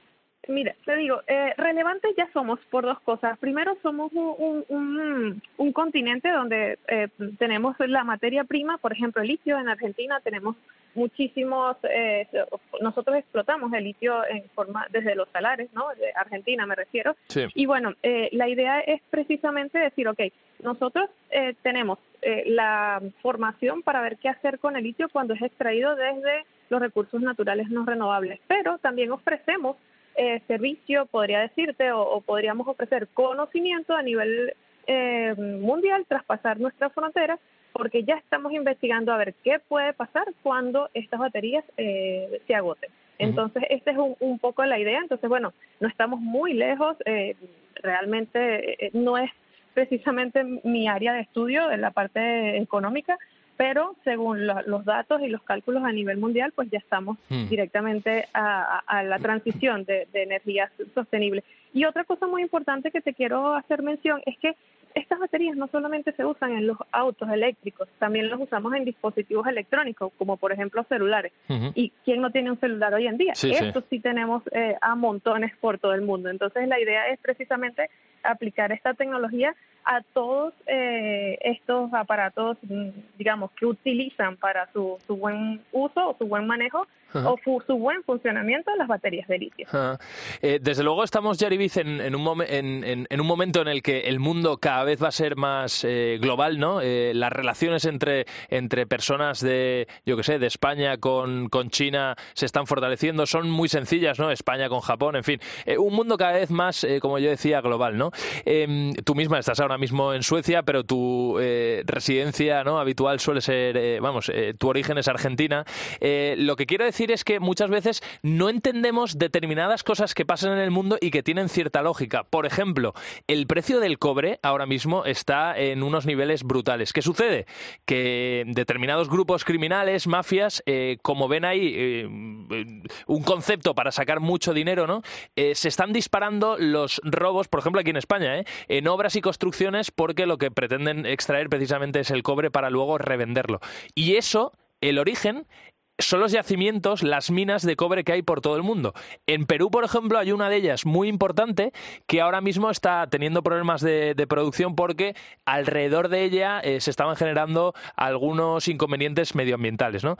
Speaker 14: Mira, te digo, eh, relevantes ya somos por dos cosas. Primero, somos un, un, un, un continente donde eh, tenemos la materia prima, por ejemplo, el litio. En Argentina tenemos muchísimos, eh, nosotros explotamos el litio en forma desde los salares, ¿no? De Argentina me refiero. Sí. Y bueno, eh, la idea es precisamente decir, ok, nosotros eh, tenemos eh, la formación para ver qué hacer con el litio cuando es extraído desde los recursos naturales no renovables, pero también ofrecemos Eh, servicio, podría decirte, o, o podríamos ofrecer conocimiento a nivel eh, mundial, traspasar nuestras fronteras, porque ya estamos investigando a ver qué puede pasar cuando estas baterías eh, se agoten. Entonces, uh-huh. esta es un, un poco la idea. Entonces, bueno, no estamos muy lejos, eh, realmente eh, no es precisamente mi área de estudio en la parte económica, pero según lo, los datos y los cálculos a nivel mundial, pues ya estamos mm. directamente a, a, a la transición de, de energías sostenibles. Y otra cosa muy importante que te quiero hacer mención es que estas baterías no solamente se usan en los autos eléctricos, también los usamos en dispositivos electrónicos, como por ejemplo celulares. Uh-huh. ¿Y quién no tiene un celular hoy en día? Sí, Esto sí, sí tenemos eh, a montones por todo el mundo. Entonces la idea es precisamente aplicar esta tecnología a todos eh, estos aparatos, digamos, que utilizan para su, su buen uso o su buen manejo uh-huh. o fu, su buen funcionamiento las baterías de litio.
Speaker 1: Uh-huh. Eh, desde luego estamos, Yariviz, en, en, un mom- en, en, en un momento en el que el mundo cada vez va a ser más eh, global, ¿no? Eh, las relaciones entre, entre personas de, yo qué sé, de España con, con China se están fortaleciendo, son muy sencillas, ¿no? España con Japón, en fin. Eh, un mundo cada vez más, eh, como yo decía, global, ¿no? Eh, tú misma estás ahora mismo en Suecia, pero tu eh, residencia, ¿no?, habitual suele ser, eh, vamos, eh, tu origen es Argentina. Eh, lo que quiero decir es que muchas veces no entendemos determinadas cosas que pasan en el mundo y que tienen cierta lógica. Por ejemplo, el precio del cobre ahora mismo está en unos niveles brutales. ¿Qué sucede? Que determinados grupos criminales, mafias, eh, como ven ahí eh, un concepto para sacar mucho dinero, ¿no?, eh, se están disparando los robos, por ejemplo aquí en España, ¿eh?, en obras y construcciones, porque lo que pretenden extraer precisamente es el cobre para luego revenderlo. Y eso, el origen son los yacimientos, las minas de cobre que hay por todo el mundo. En Perú, por ejemplo, hay una de ellas muy importante que ahora mismo está teniendo problemas de, de producción porque alrededor de ella eh, se estaban generando algunos inconvenientes medioambientales, ¿no?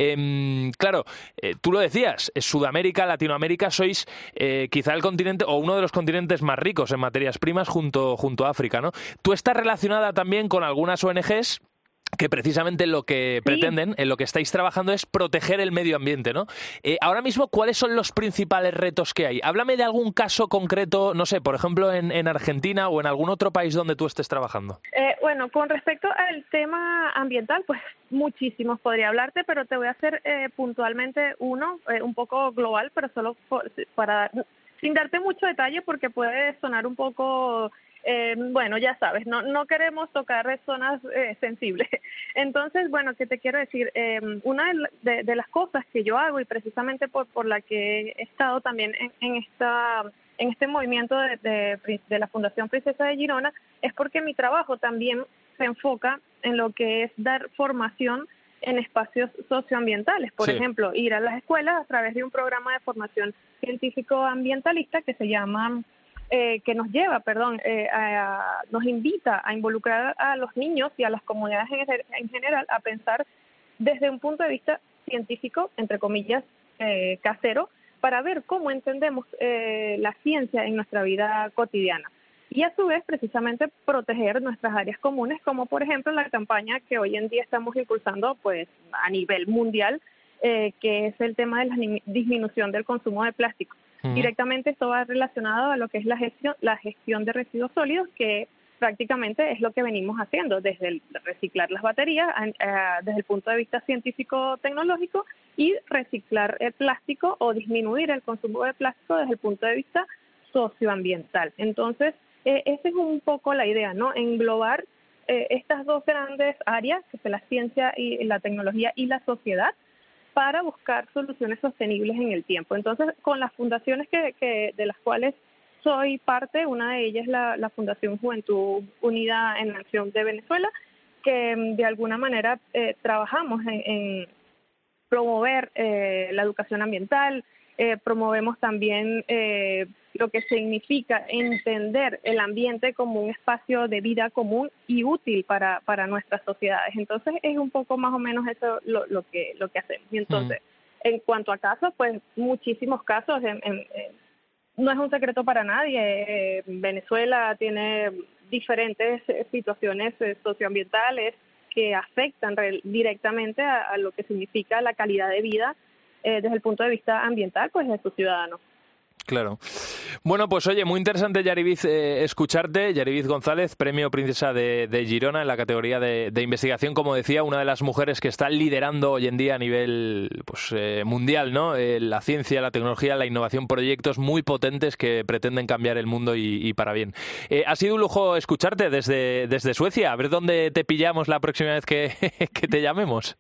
Speaker 1: Eh, claro, eh, tú lo decías, Sudamérica, Latinoamérica sois eh, quizá el continente o uno de los continentes más ricos en materias primas junto, junto a África, ¿no? Tú estás relacionada también con algunas O N Ges que precisamente lo que sí. pretenden, en lo que estáis trabajando es proteger el medio ambiente, ¿no? Eh, ahora mismo, ¿cuáles son los principales retos que hay? Háblame de algún caso concreto, no sé, por ejemplo, en, en Argentina o en algún otro país donde tú estés trabajando.
Speaker 14: Eh, bueno, con respecto al tema ambiental, pues muchísimos podría hablarte, pero te voy a hacer eh, puntualmente uno, eh, un poco global, pero solo por, para sin darte mucho detalle porque puede sonar un poco... Eh, bueno, ya sabes, no no queremos tocar zonas eh, sensibles. Entonces, bueno, ¿qué te quiero decir? Eh, una de, de, de las cosas que yo hago y precisamente por, por la que he estado también en, en esta en este movimiento de, de, de la Fundación Princesa de Girona es porque mi trabajo también se enfoca en lo que es dar formación en espacios socioambientales. Por sí. ejemplo, ir a las escuelas a través de un programa de formación científico-ambientalista que se llama... Eh, que nos lleva, perdón, eh, a, nos invita a involucrar a los niños y a las comunidades en, en general a pensar desde un punto de vista científico, entre comillas, eh, casero, para ver cómo entendemos eh, la ciencia en nuestra vida cotidiana. Y a su vez, precisamente, proteger nuestras áreas comunes, como por ejemplo la campaña que hoy en día estamos impulsando pues a nivel mundial, eh, que es el tema de la disminución del consumo de plástico. Directamente esto va relacionado a lo que es la gestión, la gestión de residuos sólidos, que prácticamente es lo que venimos haciendo desde el reciclar las baterías, a, a, desde el punto de vista científico-tecnológico, y reciclar el plástico o disminuir el consumo de plástico desde el punto de vista socioambiental. Entonces, eh, esa es un poco la idea, ¿no? Englobar eh, estas dos grandes áreas, que son la ciencia y la tecnología y la sociedad, para buscar soluciones sostenibles en el tiempo. Entonces, con las fundaciones que, que de las cuales soy parte, una de ellas es la, la Fundación Juventud Unida en Acción de Venezuela, que de alguna manera eh, trabajamos en, en promover eh, la educación ambiental, eh, promovemos también eh, lo que significa entender el ambiente como un espacio de vida común y útil para, para nuestras sociedades. Entonces es un poco más o menos eso lo, lo que lo que hacemos. Y entonces, mm. en cuanto a casos, pues muchísimos casos. En, en, en, no es un secreto para nadie. Eh, Venezuela tiene diferentes situaciones eh, socioambientales que afectan re, directamente a, a lo que significa la calidad de vida eh, desde el punto de vista ambiental, pues de sus ciudadanos.
Speaker 1: Claro. Bueno, pues oye, muy interesante, Yariviz, eh, escucharte. Yariviz González, Premio Princesa de, de Girona en la categoría de, de investigación, como decía, una de las mujeres que está liderando hoy en día a nivel pues, eh, mundial, ¿no? Eh, la ciencia, la tecnología, la innovación, proyectos muy potentes que pretenden cambiar el mundo y, y para bien. Eh, ha sido un lujo escucharte desde, desde Suecia. A ver dónde te pillamos la próxima vez que, que te llamemos.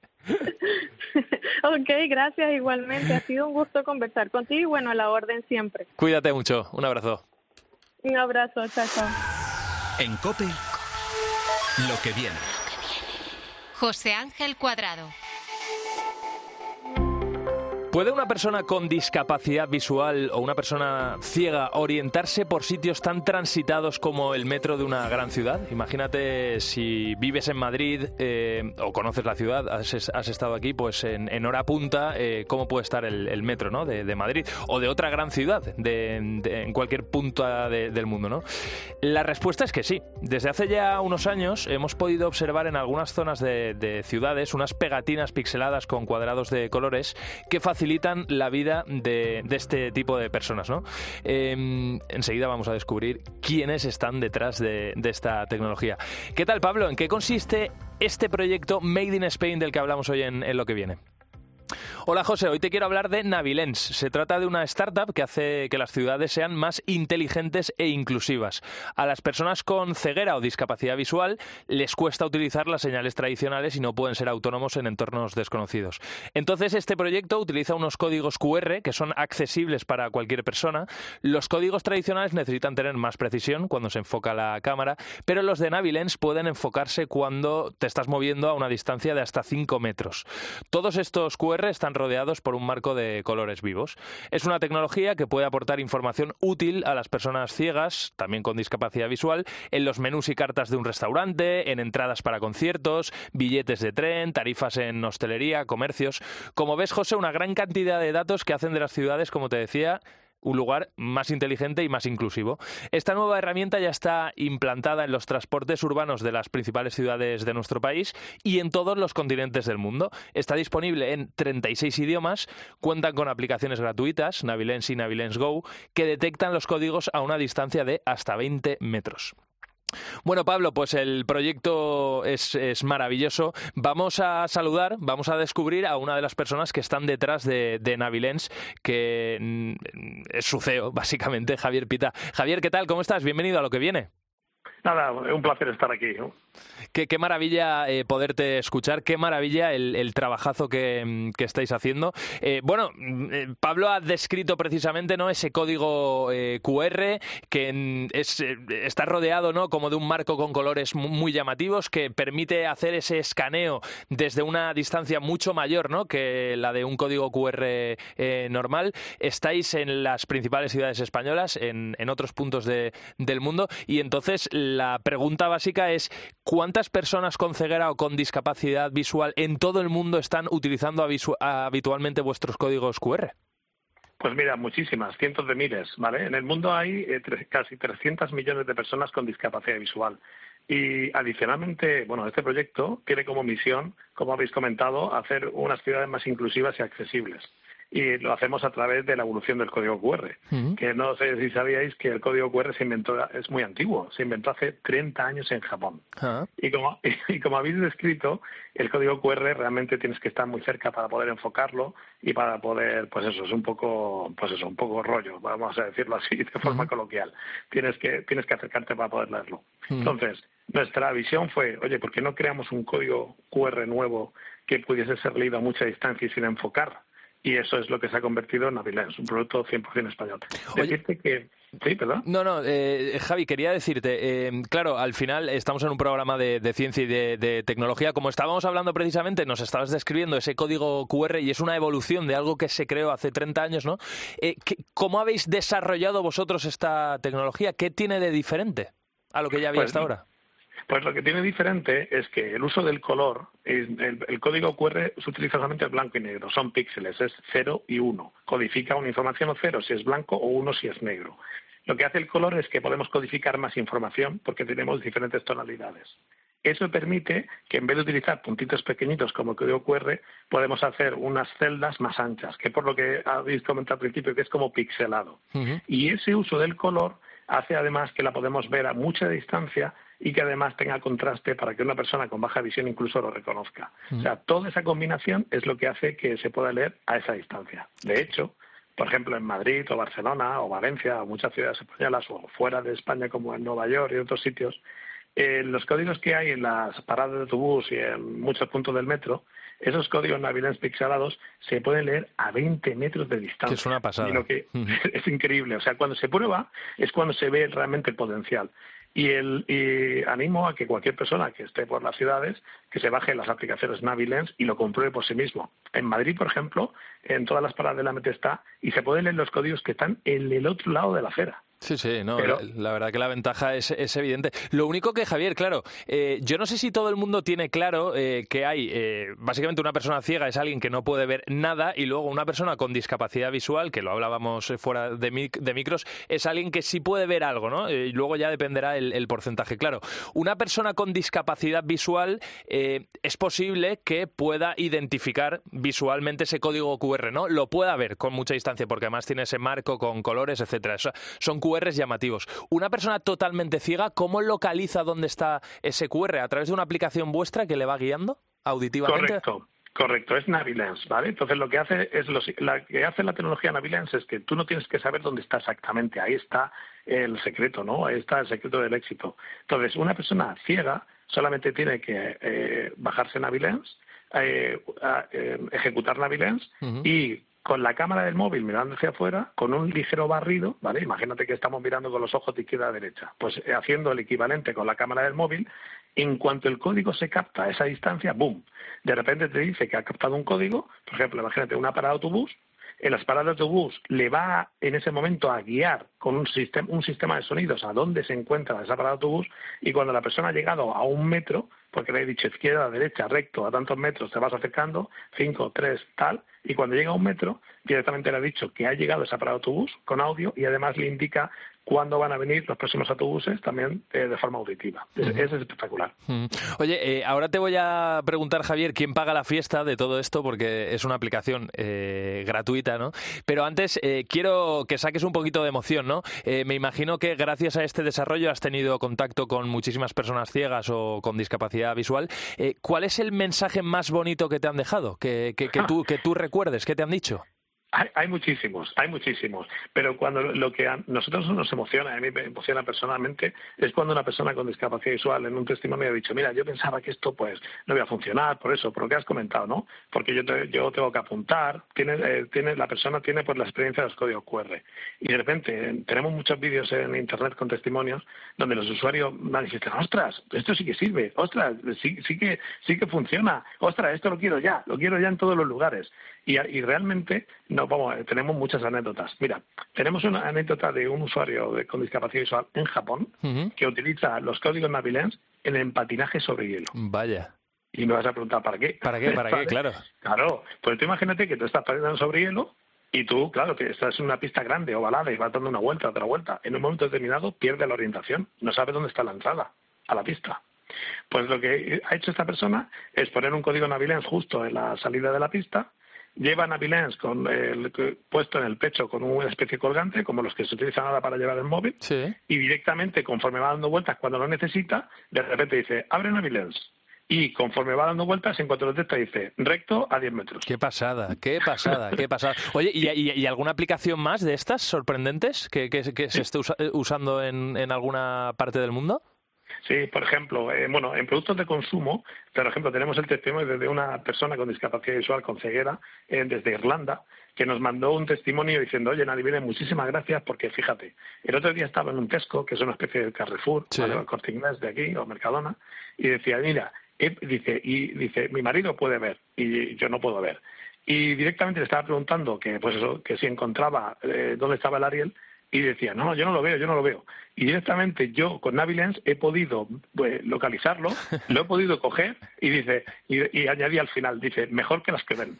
Speaker 14: Ok, gracias igualmente. Ha sido un gusto conversar contigo y bueno, a la orden siempre.
Speaker 1: Cuídate mucho. Un abrazo.
Speaker 14: Un abrazo. Chao, chao.
Speaker 5: En COPE, lo que viene.
Speaker 6: José Ángel Cuadrado.
Speaker 1: ¿Puede una persona con discapacidad visual o una persona ciega orientarse por sitios tan transitados como el metro de una gran ciudad? Imagínate si vives en Madrid eh, o conoces la ciudad, has, has estado aquí, pues en, en hora punta, eh, ¿cómo puede estar el, el metro, ¿no? de, de Madrid o de otra gran ciudad de, de, en cualquier punta de, del mundo, ¿no? La respuesta es que sí. Desde hace ya unos años hemos podido observar en algunas zonas de, de ciudades unas pegatinas pixeladas con cuadrados de colores que facilitan la vida de, de este tipo de personas, ¿no? Eh, enseguida vamos a descubrir quiénes están detrás de, de esta tecnología. ¿Qué tal, Pablo? ¿En qué consiste este proyecto Made in Spain del que hablamos hoy en, en Lo que viene? Hola José, hoy te quiero hablar de Navilens. Se trata de una startup que hace que las ciudades sean más inteligentes e inclusivas. A las personas con ceguera o discapacidad visual les cuesta utilizar las señales tradicionales y no pueden ser autónomos en entornos desconocidos. Entonces este proyecto utiliza unos códigos cu erre que son accesibles para cualquier persona. Los códigos tradicionales necesitan tener más precisión cuando se enfoca la cámara, pero los de Navilens pueden enfocarse cuando te estás moviendo a una distancia de hasta cinco metros. Todos estos cu erre R están rodeados por un marco de colores vivos. Es una tecnología que puede aportar información útil a las personas ciegas, también con discapacidad visual, en los menús y cartas de un restaurante, en entradas para conciertos, billetes de tren, tarifas en hostelería, comercios. Como ves, José, una gran cantidad de datos que hacen de las ciudades, como te decía, un lugar más inteligente y más inclusivo. Esta nueva herramienta ya está implantada en los transportes urbanos de las principales ciudades de nuestro país y en todos los continentes del mundo. Está disponible en treinta y seis idiomas, cuentan con aplicaciones gratuitas, Navilens y Navilens Go, que detectan los códigos a una distancia de hasta veinte metros. Bueno, Pablo, pues el proyecto es, es maravilloso. Vamos a saludar, vamos a descubrir a una de las personas que están detrás de, de Navilens, que es su C E O, básicamente, Javier Pita. Javier, ¿qué tal? ¿Cómo estás? Bienvenido a Lo que viene.
Speaker 15: Nada, un placer estar aquí, ¿no?
Speaker 1: Qué, qué maravilla eh, poderte escuchar, qué maravilla el, el trabajazo que, que estáis haciendo. Eh, bueno, eh, Pablo ha descrito precisamente, ¿no?, ese código eh, Q R que es, eh, está rodeado, ¿no?, como de un marco con colores muy, muy llamativos que permite hacer ese escaneo desde una distancia mucho mayor, ¿no?, que la de un código Q R eh, normal. Estáis en las principales ciudades españolas, en, en otros puntos de, del mundo, y entonces la pregunta básica es ¿cuántas personas con ceguera o con discapacidad visual en todo el mundo están utilizando habitualmente vuestros códigos Q R?
Speaker 15: Pues mira, muchísimas, cientos de miles, ¿vale? En el mundo hay eh, tre- casi trescientos millones de personas con discapacidad visual. Y adicionalmente, bueno, este proyecto tiene como misión, como habéis comentado, hacer unas ciudades más inclusivas y accesibles. Y lo hacemos a través de la evolución del código Q R, uh-huh. que no sé si sabíais que el código Q R se inventó, es muy antiguo, se inventó hace treinta años en Japón. Uh-huh. Y, como, y como habéis descrito, el código Q R realmente tienes que estar muy cerca para poder enfocarlo y para poder, pues eso, es un poco, pues eso, un poco rollo, vamos a decirlo así, de forma uh-huh. coloquial. Tienes que, tienes que acercarte para poder leerlo. Uh-huh. Entonces, nuestra visión fue, oye, ¿por qué no creamos un código Q R nuevo que pudiese ser leído a mucha distancia y sin enfocar? Y eso es lo que se ha convertido en Navilens, un producto cien por ciento español. Oye, decirte que... Sí, perdón.
Speaker 1: No, no, eh, Javi, quería decirte, eh, claro, al final estamos en un programa de, de ciencia y de, de tecnología. Como estábamos hablando precisamente, nos estabas describiendo ese código Q R y es una evolución de algo que se creó hace treinta años, ¿no? Eh, ¿Cómo habéis desarrollado vosotros esta tecnología? ¿Qué tiene de diferente a lo que ya había
Speaker 15: pues,
Speaker 1: hasta ahora?
Speaker 15: Pues lo que tiene diferente es que el uso del color, el, el código Q R se utiliza solamente el blanco y negro, son píxeles, es cero y uno. Codifica una información o cero si es blanco o uno si es negro. Lo que hace el color es que podemos codificar más información porque tenemos diferentes tonalidades. Eso permite que en vez de utilizar puntitos pequeñitos como el código Q R, podemos hacer unas celdas más anchas, que por lo que habéis comentado al principio, que es como pixelado. Uh-huh. Y ese uso del color hace además que la podemos ver a mucha distancia y que además tenga contraste para que una persona con baja visión incluso lo reconozca. Uh-huh. O sea, toda esa combinación es lo que hace que se pueda leer a esa distancia. De hecho, por ejemplo, en Madrid o Barcelona o Valencia o muchas ciudades españolas o fuera de España como en Nueva York y otros sitios, eh, los códigos que hay en las paradas de autobús y en muchos puntos del metro, esos códigos Navilens pixelados se pueden leer a veinte metros de distancia.
Speaker 1: Que es una pasada.
Speaker 15: Y lo que uh-huh. es increíble. O sea, cuando se prueba es cuando se ve realmente el potencial. Y, el, y animo a que cualquier persona que esté por las ciudades que se baje las aplicaciones Navilens y lo compruebe por sí mismo. En Madrid, por ejemplo, en todas las paradas de la M T está y se pueden leer los códigos que están en el otro lado de la acera.
Speaker 1: Sí, sí, no, Pero... la, la verdad que la ventaja es, es evidente. Lo único que, Javier, claro, eh, yo no sé si todo el mundo tiene claro eh, que hay, eh, básicamente una persona ciega es alguien que no puede ver nada y luego una persona con discapacidad visual, que lo hablábamos fuera de, mic- de micros, es alguien que sí puede ver algo, ¿no? Y luego ya dependerá el, el porcentaje. Claro, una persona con discapacidad visual eh, es posible que pueda identificar visualmente ese código Q R, ¿no? Lo pueda ver con mucha distancia porque además tiene ese marco con colores, etcétera. O sea, son Q Rs llamativos. Una persona totalmente ciega, ¿cómo localiza dónde está ese Q R? ¿A través de una aplicación vuestra que le va guiando auditivamente?
Speaker 15: Correcto. Correcto, es Navilens, ¿vale? Entonces lo que hace es lo, la que hace la tecnología Navilens es que tú no tienes que saber dónde está exactamente, ahí está el secreto, ¿no? Ahí está el secreto del éxito. Entonces, una persona ciega solamente tiene que eh, bajarse Navilens, eh, eh, ejecutar Navilens uh-huh. y con la cámara del móvil mirando hacia afuera, con un ligero barrido, ¿vale? Imagínate que estamos mirando con los ojos de izquierda a derecha. Pues haciendo el equivalente con la cámara del móvil, En cuanto el código se capta a esa distancia, ¡boom!, de repente te dice que ha captado un código. Por ejemplo, imagínate una parada de autobús. En las paradas de autobús le va en ese momento a guiar con un sistema, un sistema de sonidos a dónde se encuentra esa parada de autobús, y cuando la persona ha llegado a un metro, porque le he dicho izquierda, derecha, recto, a tantos metros te vas acercando, cinco, tres, tal, y cuando llega a un metro, directamente le ha dicho que ha llegado esa parada de autobús con audio, y además le indica cuándo van a venir los próximos autobuses también eh, de forma auditiva. Uh-huh. Es, es espectacular.
Speaker 1: Uh-huh. Oye, eh, ahora te voy a preguntar, Javier, ¿quién paga la fiesta de todo esto? Porque es una aplicación eh, gratuita, ¿no? Pero antes eh, quiero que saques un poquito de emoción, ¿no? Eh, me imagino que gracias a este desarrollo has tenido contacto con muchísimas personas ciegas o con discapacidad visual. Eh, ¿Cuál es el mensaje más bonito que te han dejado? Que, que, que, tú, que tú recuerdes, ¿qué te han dicho?
Speaker 15: Hay, hay muchísimos, hay muchísimos, pero cuando lo que a nosotros nos emociona, a mí me emociona personalmente, es cuando una persona con discapacidad visual en un testimonio ha dicho, mira, yo pensaba que esto pues no iba a funcionar, por eso, por lo que has comentado, ¿no? Porque yo te, yo tengo que apuntar, tiene, eh, tiene, la persona tiene pues la experiencia de los códigos cu erre, y de repente eh, tenemos muchos vídeos en internet con testimonios donde los usuarios manifiestan, ostras, esto sí que sirve, ostras, sí, sí que sí que funciona, ostras, esto lo quiero ya, lo quiero ya en todos los lugares. Y, y realmente no, vamos, tenemos muchas anécdotas. Mira, tenemos una anécdota de un usuario de, con discapacidad visual en Japón uh-huh. que utiliza los códigos Navilens en el patinaje sobre hielo.
Speaker 1: Vaya.
Speaker 15: Y me vas a preguntar, ¿para qué?
Speaker 1: ¿Para qué? ¿Para qué? Claro.
Speaker 15: Claro, pues tú imagínate que tú estás patinando sobre hielo y tú, claro, que estás en una pista grande, ovalada, y vas dando una vuelta, otra vuelta. En un momento determinado pierdes la orientación, no sabes dónde está la entrada a la pista. Pues lo que ha hecho esta persona es poner un código Navilens justo en la salida de la pista. Lleva Navilens con el, puesto en el pecho con una especie de colgante, como los que se utilizan ahora para llevar el móvil,
Speaker 1: sí.
Speaker 15: Y directamente, conforme va dando vueltas, cuando lo necesita, de repente dice, abre Navilens. Y conforme va dando vueltas, en cuanto lo detecta, dice, recto a diez metros.
Speaker 1: ¡Qué pasada, qué pasada, qué pasada! Oye, ¿y, y, y alguna aplicación más de estas sorprendentes que, que, que se esté usa, usando en, en alguna parte del mundo?
Speaker 15: Sí, por ejemplo, eh, bueno, en productos de consumo, por ejemplo, tenemos el testimonio de una persona con discapacidad visual, con ceguera, eh, desde Irlanda, que nos mandó un testimonio diciendo, oye, Navilens, muchísimas gracias, porque fíjate, el otro día estaba en un Tesco, que es una especie de Carrefour, sí. ¿vale? El Corte Inglés de aquí, o Mercadona, y decía, mira, eh, dice, y dice, mi marido puede ver, y yo no puedo ver. Y directamente le estaba preguntando que, pues eso, que si encontraba eh, dónde estaba el Ariel, y decía, no, yo no lo veo, yo no lo veo. Y directamente yo con Navilens he podido pues, localizarlo, lo he podido coger y dice y, y añadí al final, dice, mejor que las que ven.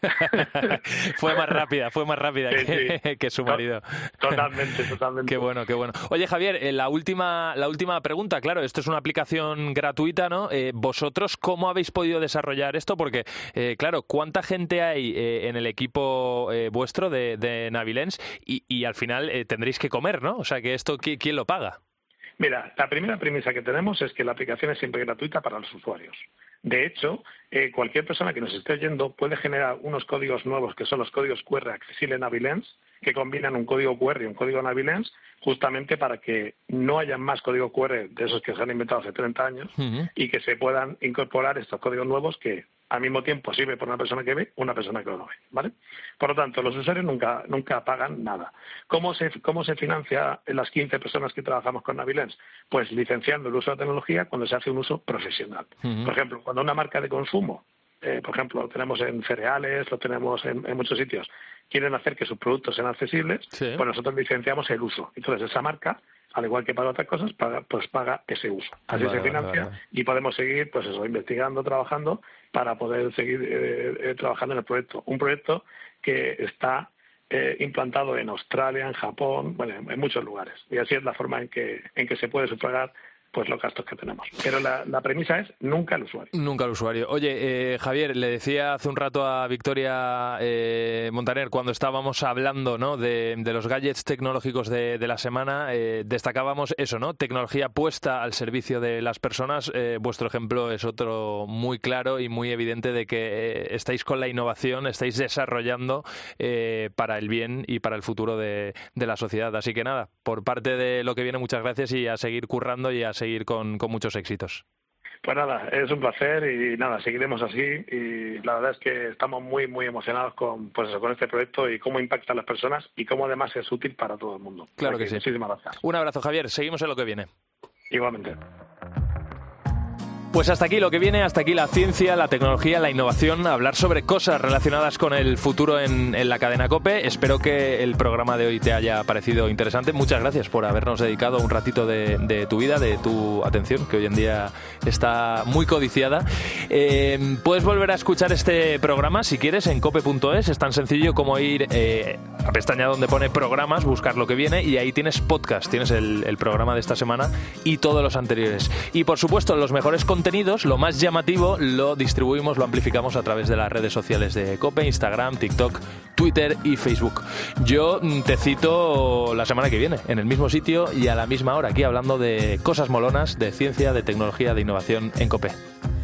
Speaker 1: Fue más rápida, fue más rápida
Speaker 15: sí,
Speaker 1: que,
Speaker 15: sí.
Speaker 1: que su marido.
Speaker 15: Totalmente, totalmente.
Speaker 1: Qué bueno, qué bueno. Oye, Javier, eh, la última la última pregunta, claro, esto es una aplicación gratuita, ¿no? Eh, ¿Vosotros cómo habéis podido desarrollar esto? Porque, eh, claro, ¿cuánta gente hay eh, en el equipo eh, vuestro de, de Navilens? Y, y al final eh, tendréis que comer, ¿no? O sea, que esto, ¿quién lo paga?
Speaker 15: Mira, la primera premisa que tenemos es que la aplicación es siempre gratuita para los usuarios. De hecho, eh, cualquier persona que nos esté oyendo puede generar unos códigos nuevos, que son los códigos cu erre accesibles Navilens, que combinan un código cu erre y un código Navilens, justamente para que no haya más código cu erre de esos que se han inventado hace treinta años uh-huh. y que se puedan incorporar estos códigos nuevos que al mismo tiempo sirve para una persona que ve, una persona que no ve, ¿vale? Por lo tanto, los usuarios nunca nunca pagan nada. ¿Cómo se cómo se financia las quince personas que trabajamos con Navilens? Pues licenciando el uso de la tecnología cuando se hace un uso profesional. Uh-huh. Por ejemplo, cuando una marca de consumo, eh, por ejemplo, lo tenemos en cereales, lo tenemos en, en muchos sitios, quieren hacer que sus productos sean accesibles, sí. Pues nosotros licenciamos el uso. Entonces, esa marca, al igual que para otras cosas, paga, pues paga ese uso. Así vale, se financia vale, vale. Y podemos seguir, pues eso, investigando, trabajando para poder seguir eh, eh, trabajando en el proyecto. Un proyecto que está eh, implantado en Australia, en Japón, bueno, en, en muchos lugares. Y así es la forma en que en que se puede sufragar pues los gastos que tenemos. Pero la, la premisa es nunca el usuario.
Speaker 1: Nunca el usuario. Oye, eh, Javier, le decía hace un rato a Victoria eh, Montaner, cuando estábamos hablando, ¿no?, de, de los gadgets tecnológicos de, de la semana, eh, destacábamos eso, ¿no?, tecnología puesta al servicio de las personas. Eh, vuestro ejemplo es otro muy claro y muy evidente de que eh, estáis con la innovación, estáis desarrollando eh, para el bien y para el futuro de, de la sociedad. Así que nada, por parte de lo que viene, muchas gracias y a seguir currando y a seguir con, con muchos éxitos.
Speaker 15: Pues nada, es un placer y nada, seguiremos así y la verdad es que estamos muy muy emocionados con pues eso, con este proyecto y cómo impacta a las personas y cómo además es útil para todo el mundo.
Speaker 1: Claro que sí.
Speaker 15: Muchísimas gracias.
Speaker 1: Un abrazo, Javier. Seguimos en lo que viene.
Speaker 15: Igualmente.
Speaker 1: Pues hasta aquí lo que viene, hasta aquí la ciencia, la tecnología, la innovación, hablar sobre cosas relacionadas con el futuro en, en la cadena COPE. Espero que el programa de hoy te haya parecido interesante. Muchas gracias por habernos dedicado un ratito de, de tu vida, de tu atención, que hoy en día está muy codiciada. Eh, puedes volver a escuchar este programa si quieres en cope punto es. Es tan sencillo como ir eh, a pestaña donde pone programas, buscar lo que viene y ahí tienes podcast, tienes el, el programa de esta semana y todos los anteriores. Y por supuesto, los mejores contenidos, lo más llamativo, lo distribuimos, lo amplificamos a través de las redes sociales de COPE, Instagram, TikTok, Twitter y Facebook. Yo te cito la semana que viene, en el mismo sitio y a la misma hora, aquí hablando de cosas molonas, de ciencia, de tecnología, de innovación en COPE.